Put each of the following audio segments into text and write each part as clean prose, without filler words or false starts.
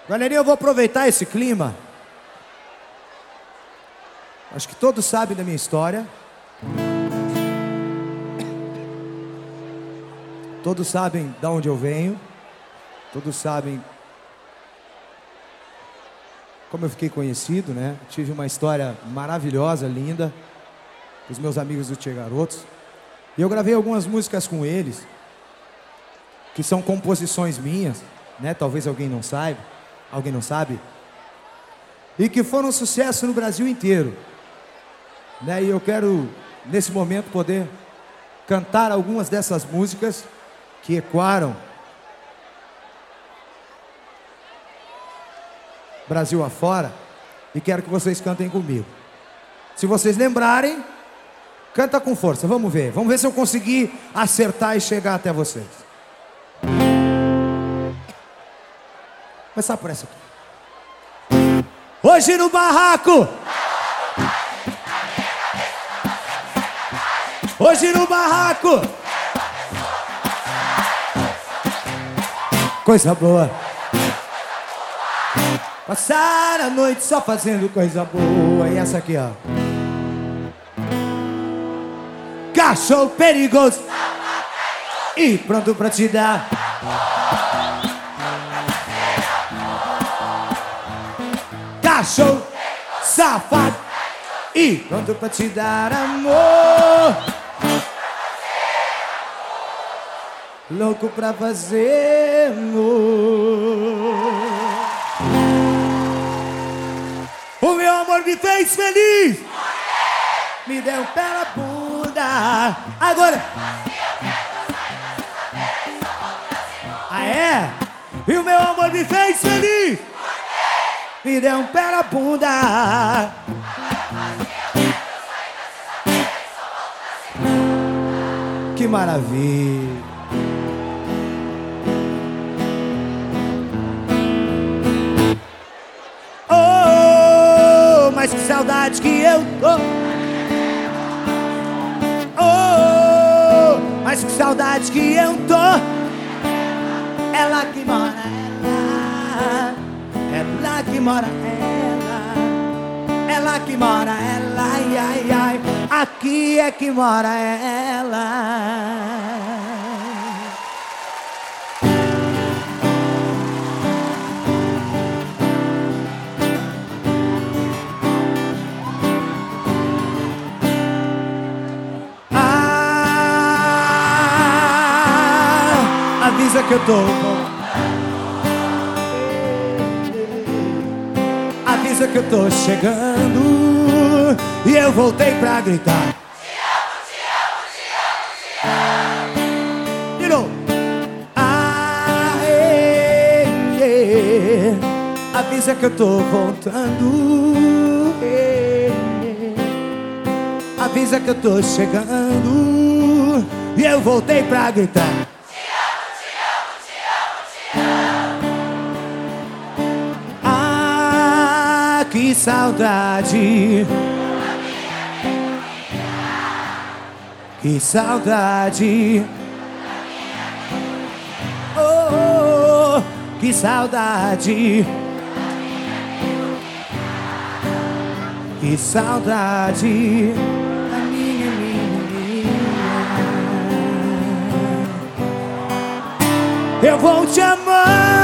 Galerinha, eu vou aproveitar esse clima. Acho que todos sabem da minha história. Todos sabem de onde eu venho. Todos sabem como eu fiquei conhecido, né? Tive uma história maravilhosa, linda, com os meus amigos do Tchê Garotos. E eu gravei algumas músicas com eles, que são composições minhas, né? Talvez alguém não saiba, alguém não sabe. E que foram um sucesso no Brasil inteiro, né? E eu quero, nesse momento, poder cantar algumas dessas músicas que ecoaram Brasil afora, e quero que vocês cantem comigo. Se vocês lembrarem, canta com força, vamos ver se eu conseguir acertar e chegar até vocês. Começar por essa aqui. Hoje no barraco, hoje no barraco, coisa boa. Passar a noite só fazendo coisa boa. E essa aqui, ó. Cachorro perigoso e pronto pra te dar. Cachorro safado e pronto pra te dar amor. Louco pra fazer amor. O meu amor me fez feliz, me deu um pé na bunda. Agora. Ah, é? E o meu amor me fez feliz, me deu um pé na bunda. Que maravilha. Mas que saudade que eu tô. Oh, mas que saudade que eu tô. É lá que mora ela. É lá que mora ela. É lá que mora ela. Ai, ai, ai. Aqui é que mora ela. Avisa que eu tô. Avisa que eu tô chegando. E eu voltei pra gritar. Te amo, te amo, te amo, te amo. De novo. Avisa que eu tô voltando. Avisa que eu tô chegando. E eu voltei pra gritar. Que saudade, que saudade, oh, que saudade, que saudade da minha menina. Eu vou te amar.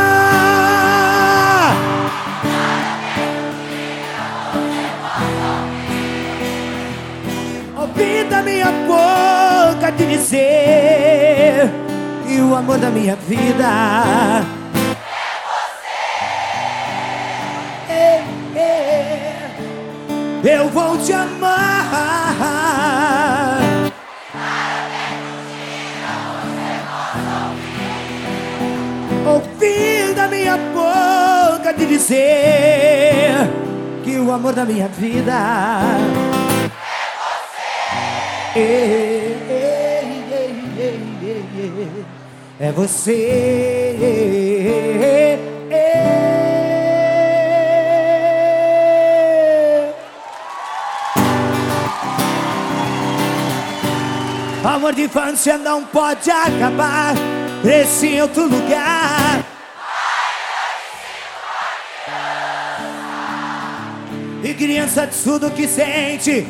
Ouvi da minha boca te dizer que o amor da minha vida é você. Eu vou te amar. Ouvi da minha boca te dizer que o amor da minha vida é você. Amor de infância não pode acabar. Cresci em outro lugar. criança de tudo que sente.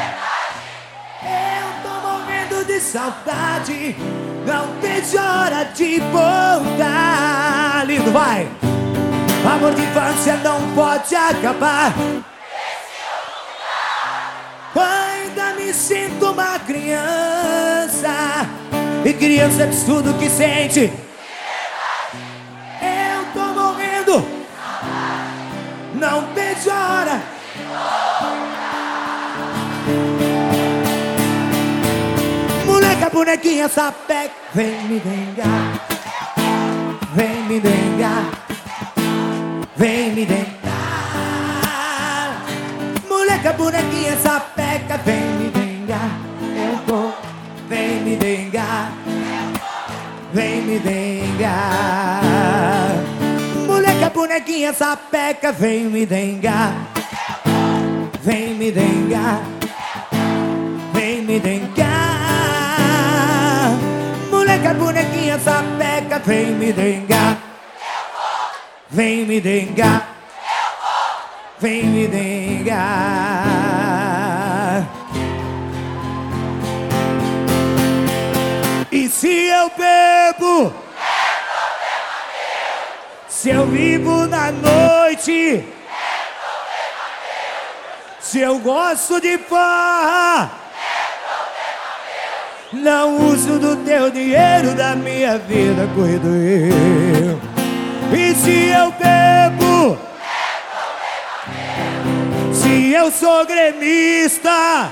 Eu tô morrendo de saudade, não vejo hora de voltar. Lindo, vai! Amor de infância não pode acabar. Ainda me sinto uma criança, e criança de tudo que sente. Eu tô morrendo, não vejo a hora. Moleca, bonequinha, sapeca, vem me dengar, vem me dengar, vem me dengar. Moleca, bonequinha, sapeca, vem me dengar. Eu vou, vem me dengar, vem me dengar. Moleca, bonequinha, sapeca, vem me dengar, vem me dengar, vem me dengar. Moleca, bonequinha, sapeca, vem me dengar, vem me dengar, vem me dengar. E se eu bebo, se eu vivo na noite, se eu gosto de farra, não uso do teu dinheiro, da minha vida cuido eu. E se eu bebo, se eu sou gremista,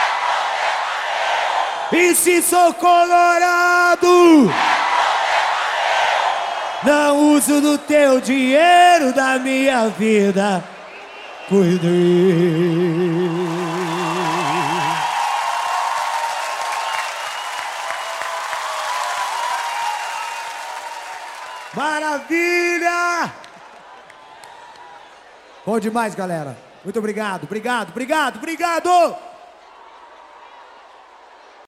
e se sou colorado, não uso do teu dinheiro, da minha vida cuido eu. Maravilha! Bom demais, galera. Muito obrigado, obrigado, obrigado, obrigado!